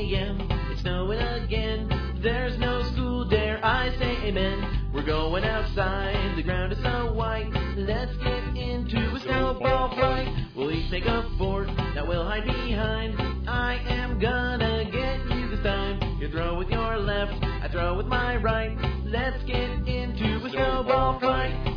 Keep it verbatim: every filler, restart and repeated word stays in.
a.m. It's snowing again. There's no school, dare I say amen. We're going outside, the ground is so white. Let's get into a snowball fight. We'll each make a fort that we'll hide behind. I am gonna get you this time. You throw with your left, I throw with my right. Let's get into a snowball fight.